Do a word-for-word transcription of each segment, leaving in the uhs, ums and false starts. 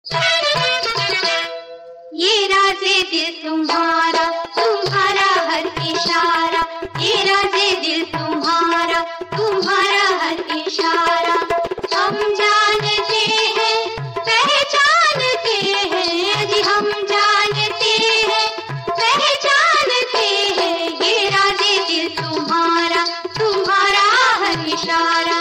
ये राज़े दिल तुम्हारा, तुम्हारा हर इशारा, ये राज़े दिल तुम्हारा, तुम्हारा हर इशारा। हम जानते हैं, पहचानते हैं जी, हम जानते हैं, पहचानते हैं, ये राज़े दिल तुम्हारा, तुम्हारा हर इशारा।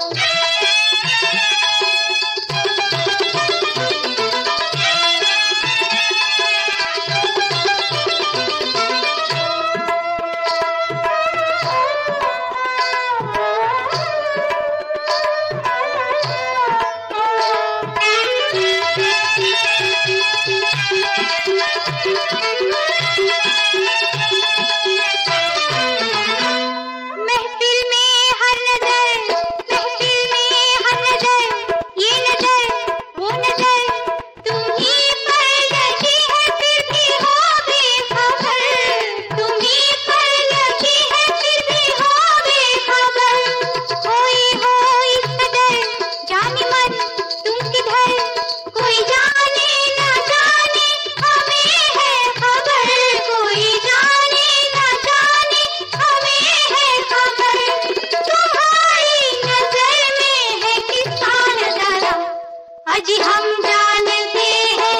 जी हम जानते हैं,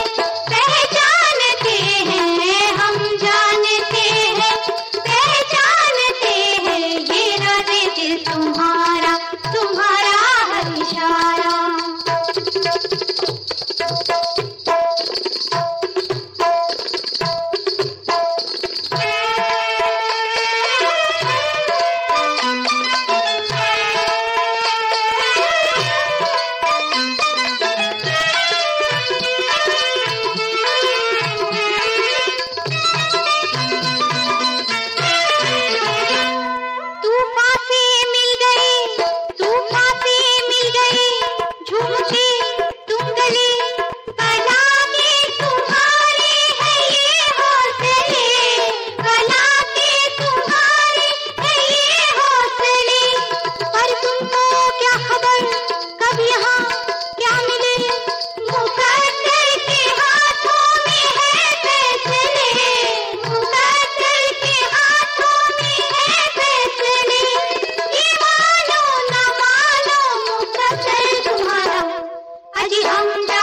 पहचानते हैं, हम जानते हैं, पहचानते हैं, ये राज़े दिल तुम्हारा, तुम्हारा हर इशारा। हम